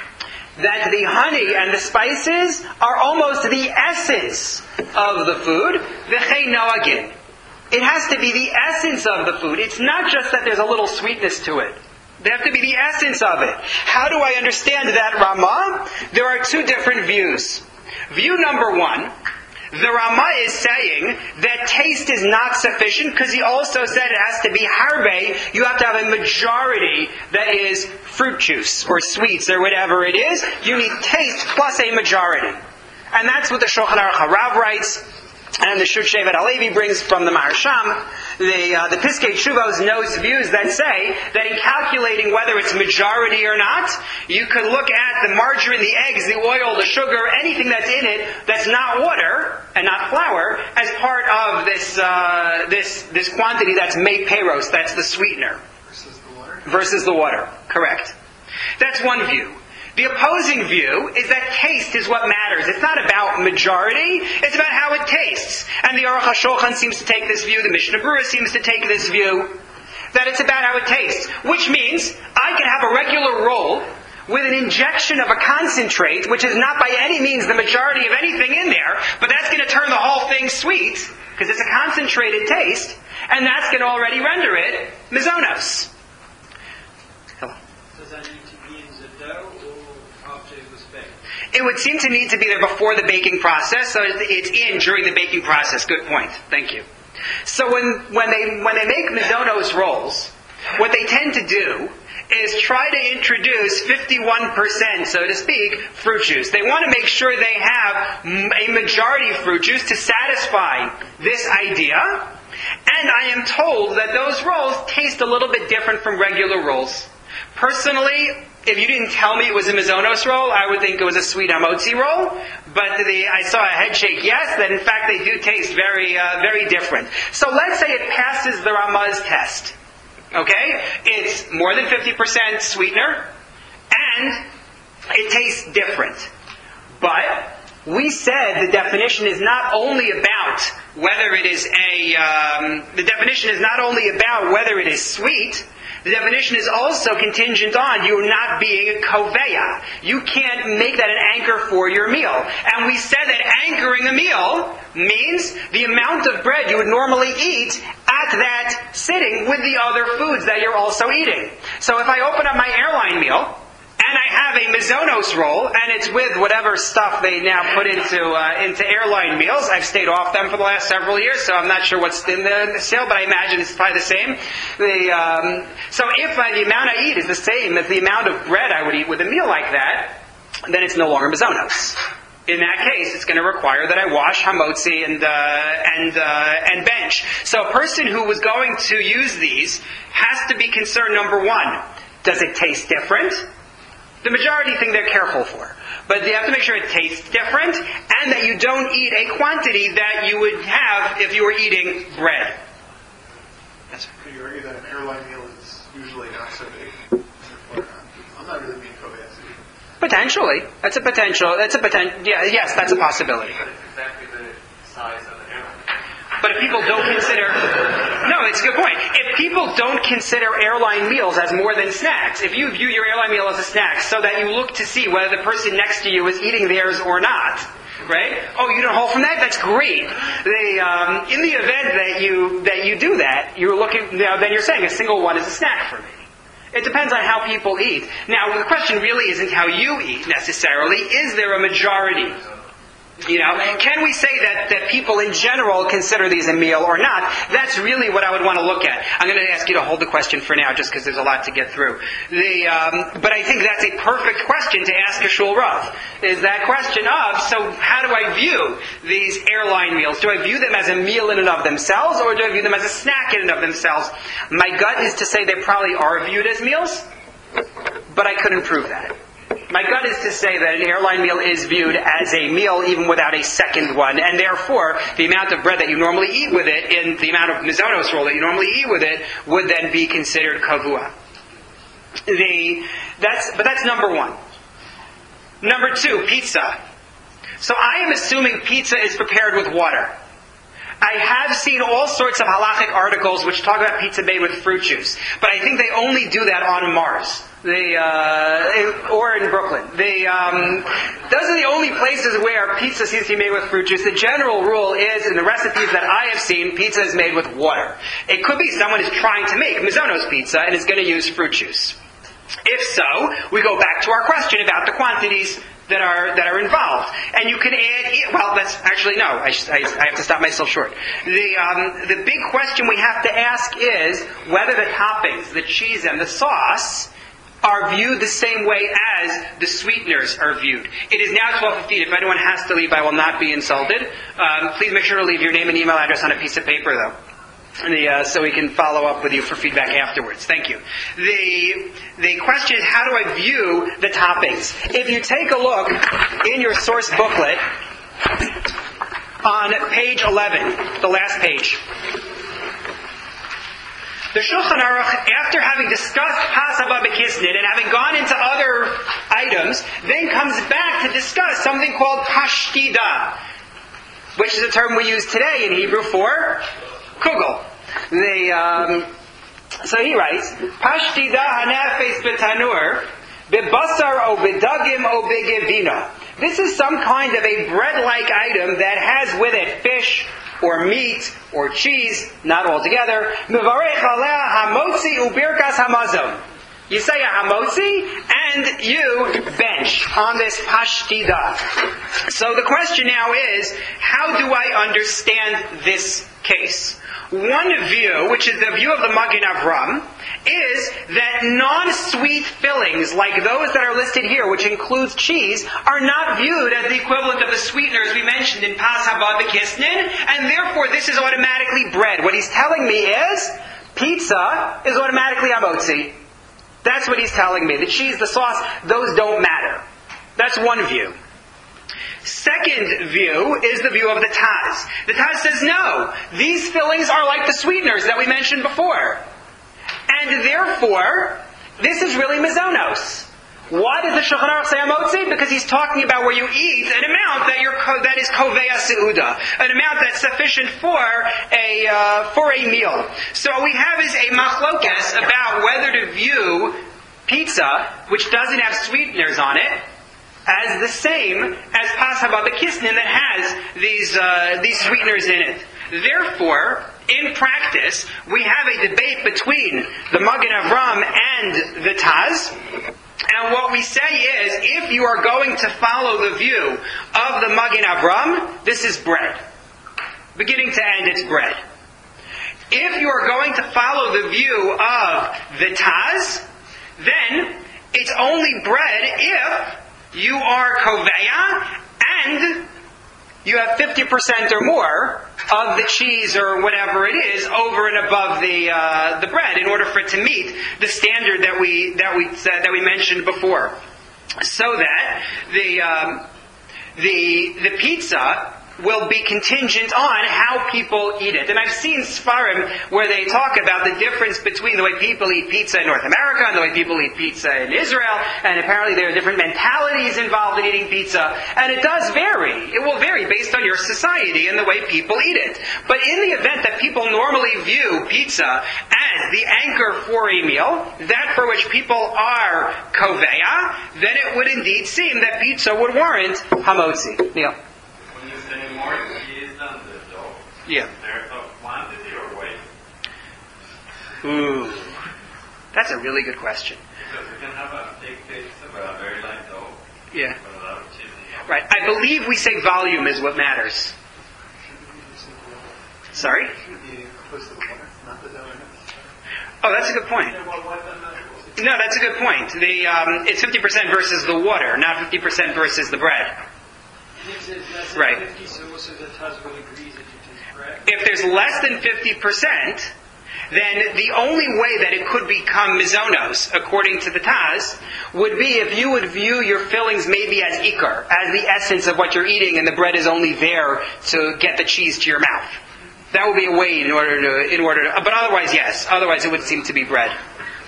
that the honey and the spices are almost the essence of the food. V'chei noagin. It has to be the essence of the food. It's not just that there's a little sweetness to it. They have to be the essence of it. How do I understand that Ramah? There are two different views. View number one, the Ramah is saying that taste is not sufficient because he also said it has to be harbe. You have to have a majority that is fruit juice or sweets or whatever it is. You need taste plus a majority. And that's what the Shulchan Aruch Harav writes. And the Shut Shevet Halevi brings from the Maharsham. The, uh, the Piskei Teshuvos knows views that say that in calculating whether it's majority or not, you could look at the margarine, the eggs, the oil, the sugar, anything that's in it that's not water and not flour as part of this uh, this this quantity that's mei peros, that's the sweetener. Versus the water? Versus the water, correct. That's one view. The opposing view is that taste is what matters. It's not about majority, it's about how it tastes. And the Aruch HaShulchan seems to take this view, the Mishnah Berurah seems to take this view, that it's about how it tastes. Which means, I can have a regular roll with an injection of a concentrate, which is not by any means the majority of anything in there, but that's going to turn the whole thing sweet, because it's a concentrated taste, and that's going to already render it mizonos. Hello. Does that need to be in the dough? It would seem to need to be there before the baking process, so it's in during the baking process. Good point. Thank you. So when, when they when they make mizonos rolls, what they tend to do is try to introduce fifty-one percent, so to speak, fruit juice. They want to make sure they have a majority of fruit juice to satisfy this idea. And I am told that those rolls taste a little bit different from regular rolls. Personally, if you didn't tell me it was a mizonos roll, I would think it was a sweet hamotzi roll. But the, I saw a head shake yes, that in fact they do taste very, uh, very different. So let's say it passes the Ramaz test. Okay? It's more than fifty percent sweetener, and it tastes different. But we said the definition is not only about whether it is a, um, the definition is not only about whether it is sweet, the definition is also contingent on you not being a koveya. You can't make that an anchor for your meal. And we said that anchoring a meal means the amount of bread you would normally eat at that sitting with the other foods that you're also eating. So if I open up my airline meal, and I have a mizonos roll, and it's with whatever stuff they now put into uh, into airline meals. I've stayed off them for the last several years, so I'm not sure what's in the, the sale, but I imagine it's probably the same. The, um, so if uh, the amount I eat is the same as the amount of bread I would eat with a meal like that, then it's no longer mizonos. In that case, it's going to require that I wash hamotzi and uh, and uh, and bench. So a person who was going to use these has to be concerned, number one, does it taste different? The majority think they're careful for. But you have to make sure it tastes different and that you don't eat a quantity that you would have if you were eating bread. Yes, Could you argue that an airline meal is usually not so big? I'm not really being co-answered. Potentially. That's a potential. That's a potential. Yeah, yes, that's a possibility. But it's exactly the size of an airline. But if people don't consider... No, it's a good point. If people don't consider airline meals as more than snacks, if you view your airline meal as a snack so that you look to see whether the person next to you is eating theirs or not, right? Oh, you don't hold from that? That's great. They, um, in the event that you that you do that, you're looking... You know, then you're saying a single one is a snack for me. It depends on how people eat. Now, the question really isn't how you eat necessarily. Is there a majority? You know, can we say that, that people in general consider these a meal or not? That's really what I would want to look at. I'm going to ask you to hold the question for now, just because there's a lot to get through. The, um, but I think that's a perfect question to ask a shul rav. Is that question of, so how do I view these airline meals? Do I view them as a meal in and of themselves, or do I view them as a snack in and of themselves? My gut is to say they probably are viewed as meals, but I couldn't prove that. My gut is to say that an airline meal is viewed as a meal even without a second one, and therefore the amount of bread that you normally eat with it, and the amount of mizonos roll that you normally eat with it, would then be considered kavua. The, that's, but that's number one. Number two, pizza. So I am assuming pizza is prepared with water. I have seen all sorts of halachic articles which talk about pizza made with fruit juice, but I think they only do that on Mars. They, uh, or in Brooklyn. They, um, those are the only places where pizza seems to be made with fruit juice. The general rule is, in the recipes that I have seen, pizza is made with water. It could be someone is trying to make mizonos pizza and is going to use fruit juice. If so, we go back to our question about the quantities that are that are involved, and you can add. Well, that's actually no. I, I, I have to stop myself short. The um, the big question we have to ask is whether the toppings, the cheese and the sauce, are viewed the same way as the sweeteners are viewed. It is now twelve fifteen. If anyone has to leave, I will not be insulted. Um, please make sure to leave your name and email address on a piece of paper, though. The, uh, so we can follow up with you for feedback afterwards. Thank you. The the question is, how do I view the toppings? If you take a look in your source booklet on page eleven, the last page, the Shulchan Aruch, after having discussed Pasaba B'Kisnin and having gone into other items, then comes back to discuss something called Pashtida, which is a term we use today in Hebrew for kugel. The, um, so he writes, Pashtida hanafes b'tanur, b'basar o b'dagim o b'gevina. This is some kind of a bread-like item that has with it fish, or meat, or cheese, not all together. Mivarech aleh hamotzi ubirkas hamazon. You say a hamotzi, and you bench on this pashtida. So the question now is, how do I understand this case? One view, which is the view of the Magen Avram, is that non-sweet fillings, like those that are listed here, which includes cheese, are not viewed as the equivalent of the sweeteners we mentioned in Pas Haba V'Kisnin, and therefore this is automatically bread. What he's telling me is, pizza is automatically hamotzi. That's what he's telling me. The cheese, the sauce, those don't matter. That's one view. Second view is the view of the Taz. The Taz says, no, these fillings are like the sweeteners that we mentioned before. And therefore, this is really mizonos. Why does the Shulchan Aruch say hamotzi? Because he's talking about where you eat an amount that, you're, that is kovea seuda, an amount that's sufficient for a uh, for a meal. So what we have is a machlokes about whether to view pizza, which doesn't have sweeteners on it, as the same as Pas Haba B'Kisnin that has these uh, these sweeteners in it. Therefore, in practice, we have a debate between the Magen Avram and the Taz. And what we say is, if you are going to follow the view of the Magen Avram, this is bread. Beginning to end, it's bread. If you are going to follow the view of the Taz, then it's only bread if you are koveya and you have fifty percent or more of the cheese or whatever it is over and above the uh, the bread in order for it to meet the standard that we that we said that we mentioned before, so that the um, the the pizza will be contingent on how people eat it. And I've seen Sfarim where they talk about the difference between the way people eat pizza in North America and the way people eat pizza in Israel, and apparently there are different mentalities involved in eating pizza, and it does vary. It will vary based on your society and the way people eat it. But in the event that people normally view pizza as the anchor for a meal, that for which people are koveya, then it would indeed seem that pizza would warrant hamotzi. Neil? When you say more cheese than the dough, Yeah. is there a quantity or weight? Ooh. That's a really good question. Because you can have a thick pizza with a very light dough, Yeah. with a lot of cheese. Right. I believe we say volume is what matters. Sorry? Oh, that's a good point. No, that's a good point. The um, it's fifty percent versus the water, not fifty percent versus the bread. Right. If there's less than fifty percent, then the only way that it could become mizonos, according to the Taz, would be if you would view your fillings maybe as ikar, as the essence of what you're eating, and the bread is only there to get the cheese to your mouth. That would be a way in order to, in order to, but otherwise, yes. Otherwise, it would seem to be bread.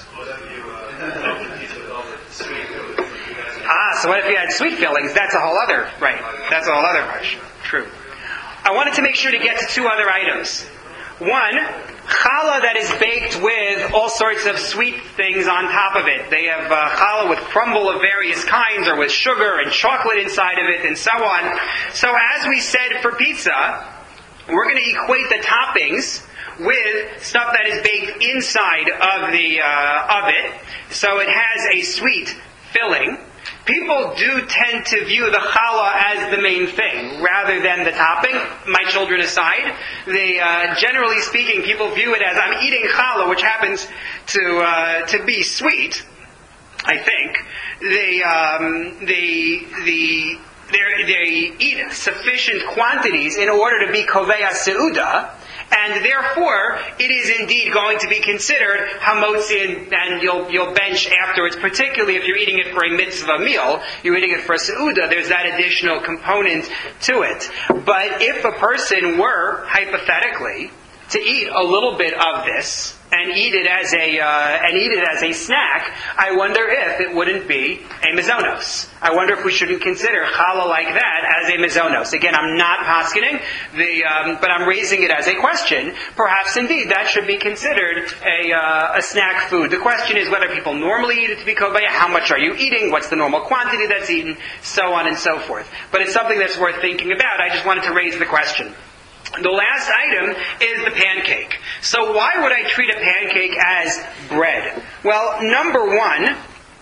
Ah, so what if you had sweet fillings? That's a whole other, right. That's a whole other question. True. I wanted to make sure to get to two other items. One, challah that is baked with all sorts of sweet things on top of it. They have uh, challah with crumble of various kinds, or with sugar and chocolate inside of it, and so on. So as we said for pizza, we're going to equate the toppings with stuff that is baked inside of the uh, of it, so it has a sweet filling. People do tend to view the challah as the main thing, rather than the topping. My children aside, they, uh, generally speaking, people view it as I'm eating challah, which happens to uh, to be sweet. I think they um, they the they they eat sufficient quantities in order to be koveya seuda. And therefore, it is indeed going to be considered hamotzi, and, and you'll you'll bench afterwards, particularly if you're eating it for a mitzvah meal, you're eating it for a seuda, there's that additional component to it. But if a person were, hypothetically, to eat a little bit of this, and eat it as a uh, and eat it as a snack, I wonder if it wouldn't be a mizonos. I wonder if we shouldn't consider challah like that as a mizonos. Again, I'm not paskening, the um, but I'm raising it as a question. Perhaps indeed that should be considered a uh, a snack food. The question is whether people normally eat it to be koveya. How much are you eating? What's the normal quantity that's eaten? So on and so forth. But it's something that's worth thinking about. I just wanted to raise the question. The last item is the pancake. So why would I treat a pancake as bread? Well, number one,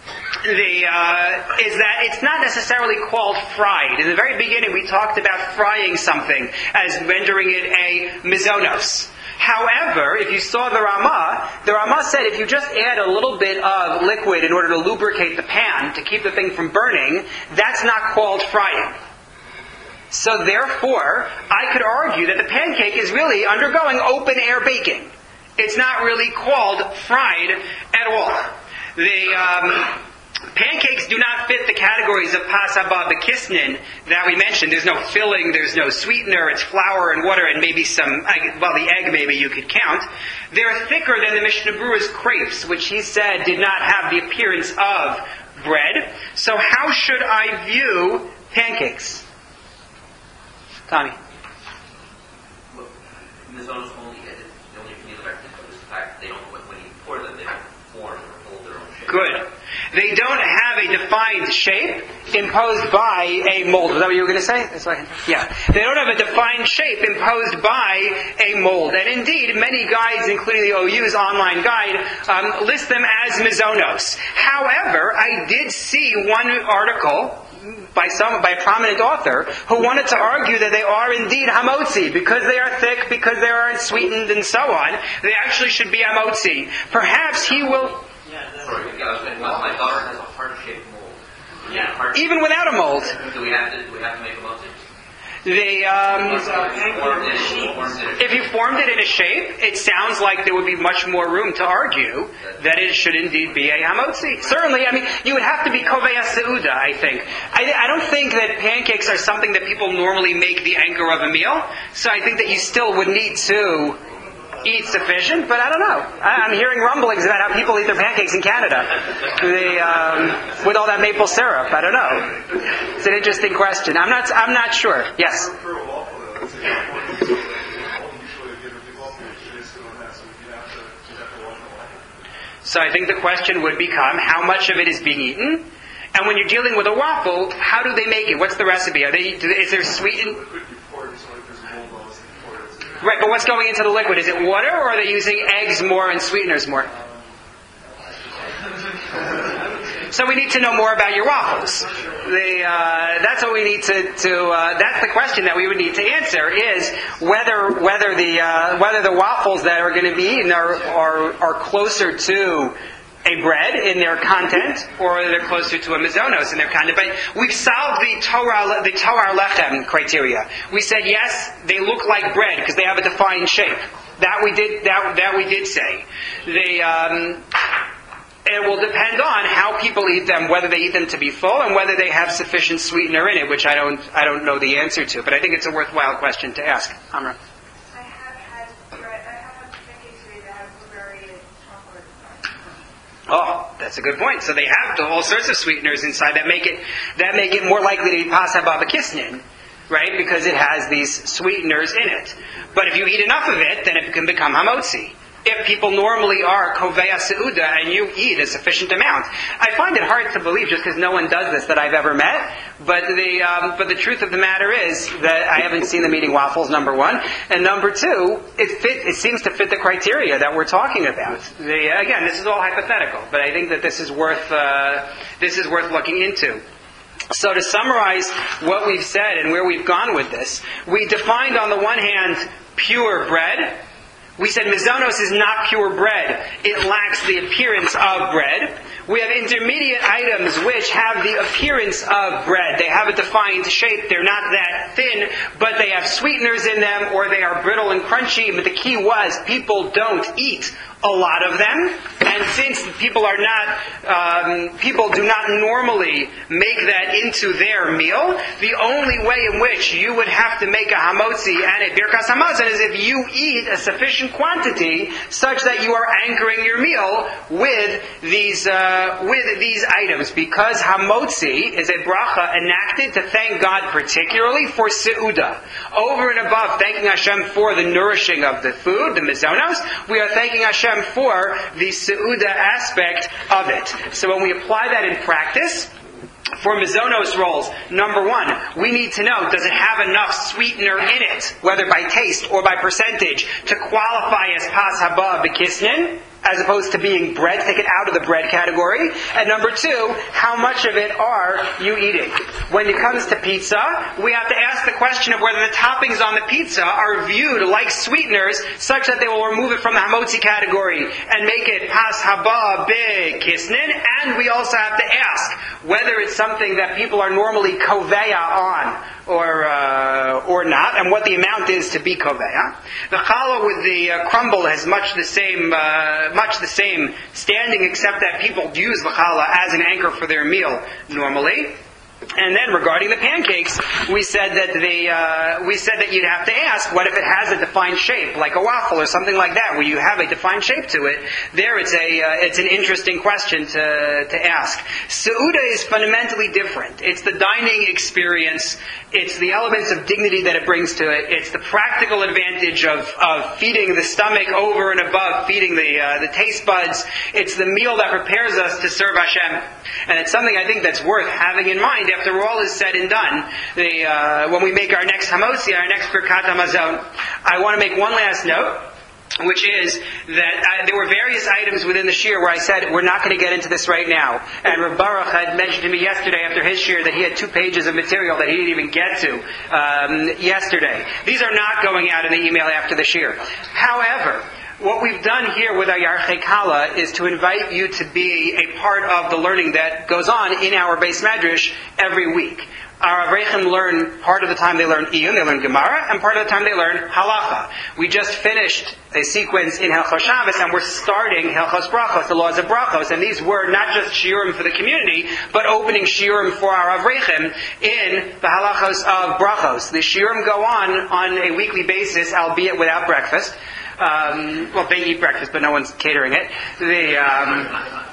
the, uh, is that it's not necessarily called fried. In the very beginning, we talked about frying something as rendering it a mizonos. However, if you saw the Ramah, the Ramah said if you just add a little bit of liquid in order to lubricate the pan, to keep the thing from burning, that's not called frying. So therefore, I could argue that the pancake is really undergoing open air baking. It's not really called fried at all. The um, pancakes do not fit the categories of pas haba b'kisnin that we mentioned. There's no filling, there's no sweetener, it's flour and water and maybe some, well, the egg maybe you could count. They're thicker than the Mishnah Berurah's crepes, which he said did not have the appearance of bread. So how should I view pancakes? Tommy. Well, mizonos only get it. The only thing that is the fact that they don't, when you pour them, they don't form or hold their own shape. Good. They don't have a defined shape imposed by a mold. Is that what you were going to say? That's what I, yeah. They don't have a defined shape imposed by a mold. And indeed, many guides, including the O U's online guide, um, list them as mizonos. However, I did see one article by some by a prominent author who wanted to argue that they are indeed hamotzi because they are thick, because they aren't sweetened, and so on. They actually should be hamotzi. Perhaps he will. Sorry, yeah, I was saying, well, my daughter has a heart-shaped mold. Yeah. Heart- Even without a mold. Do we have to? Do we have to make a mold? They, um, Formed it, formed it. if you formed it in a shape, it sounds like there would be much more room to argue that it should indeed be a hamotzi. Certainly, I mean, you would have to be kovei seuda, I think. I, I don't think that pancakes are something that people normally make the anchor of a meal, so I think that you still would need to eat sufficient, but I don't know. I, I'm hearing rumblings about how people eat their pancakes in Canada. They, um, with all that maple syrup. I don't know. It's an interesting question. I'm not. I'm not sure. Yes. So I think the question would become how much of it is being eaten, and when you're dealing with a waffle, how do they make it? What's the recipe? Are they? Is there sweetened? Right, but what's going into the liquid? Is it water, or are they using eggs more and sweeteners more? So we need to know more about your waffles. The, uh, that's what we need to. to uh, that's the question that we would need to answer: is whether whether the uh, whether the waffles that are going to be eaten are, are are closer to a bread in their content, or they're closer to a mizonos in their content. But we've solved the Torah, the Torah lechem criteria. We said yes, they look like bread because they have a defined shape. That we did. That that we did say. They. Um, it will depend on how people eat them, whether they eat them to be full, and whether they have sufficient sweetener in it, which I don't. I don't know the answer to. But I think it's a worthwhile question to ask. Amra. I have had bread. I have had pancakes that have blueberry and chocolate. Oh, that's a good point. So they have all sorts of sweeteners inside that make it that make it more likely to be pas haba b'kisnin, right? Because it has these sweeteners in it. But if you eat enough of it, then it can become hamotzi. If people normally are kovei seuda and you eat a sufficient amount, I find it hard to believe just because no one does this that I've ever met. But the um, but the truth of the matter is that I haven't seen them eating waffles. Number one, and number two, it fit. It seems to fit the criteria that we're talking about. The, again, this is all hypothetical, but I think that this is worth uh, this is worth looking into. So to summarize what we've said and where we've gone with this, we defined on the one hand pure bread. We said mizonos is not pure bread. It lacks the appearance of bread. We have intermediate items which have the appearance of bread. They have a defined shape. They're not that thin, but they have sweeteners in them, or they are brittle and crunchy. But the key was people don't eat a lot of them. And since people are not, um, people do not normally make that into their meal, the only way in which you would have to make a hamotzi and a birkas hamazon is if you eat a sufficient quantity such that you are anchoring your meal with these uh, with these items. Because hamotzi is a bracha enacted to thank God particularly for seuda. Over and above thanking Hashem for the nourishing of the food, the mizonos, we are thanking Hashem for the seuda aspect of it. So when we apply that in practice, for mizonos rolls, number one, we need to know, does it have enough sweetener in it, whether by taste or by percentage, to qualify as pas haba b'kisnin, as opposed to being bread, take it out of the bread category. And number two, how much of it are you eating? When it comes to pizza, we have to ask the question of whether the toppings on the pizza are viewed like sweeteners such that they will remove it from the hamotzi category and make it has haba be kisnin. And we also have to ask whether it's something that people are normally koveya on or uh, or not, and what the amount is to be koveya. The challah with the uh, crumble has much the same uh, much the same standing, except that people use the challah as an anchor for their meal normally. And then regarding the pancakes, we said that the uh, we said that you'd have to ask, what if it has a defined shape, like a waffle or something like that, where you have a defined shape to it? There, it's a uh, it's an interesting question to to ask. Seuda is fundamentally different. It's the dining experience. It's the elements of dignity that it brings to it. It's the practical advantage of, of feeding the stomach over and above feeding the uh, the taste buds. It's the meal that prepares us to serve Hashem, and it's something I think that's worth having in mind after all is said and done. The, uh, when we make our next hamotzi, our next Birkat Hamazon, I want to make one last note, which is that uh, there were various items within the shir where I said, we're not going to get into this right now. And Rav Baruch had mentioned to me yesterday after his shir that he had two pages of material that he didn't even get to um, yesterday. These are not going out in the email after the shir. However, what we've done here with our Yarchei Kala is to invite you to be a part of the learning that goes on in our Beis Medrash every week. Our Avreichim learn, part of the time they learn Iyun, they learn Gemara, and part of the time they learn Halacha. We just finished a sequence in Hilchos Shabbos, and we're starting Hilchos Brachos, the laws of Brachos, and these were not just shiurim for the community, but opening shiurim for our Avreichim in the Halachos of Brachos. The shiurim go on on a weekly basis, albeit without breakfast. Um, well, they eat breakfast, but no one's catering it. The, um,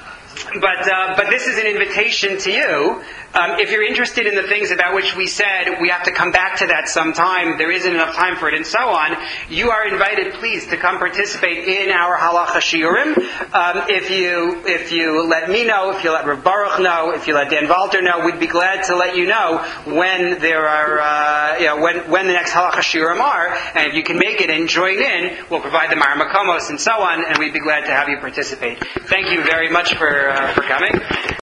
but uh, but this is an invitation to you. Um, if you're interested in the things about which we said we have to come back to that sometime, there isn't enough time for it, and so on, you are invited, please, to come participate in our halacha shiurim. Um, if you if you let me know, if you let Rav Baruch know, if you let Dan Walter know, we'd be glad to let you know when there are uh, you know, when when the next halacha shiurim are, and if you can make it and join in, we'll provide the Mar Makomos and so on, and we'd be glad to have you participate. Thank you very much for uh, for coming.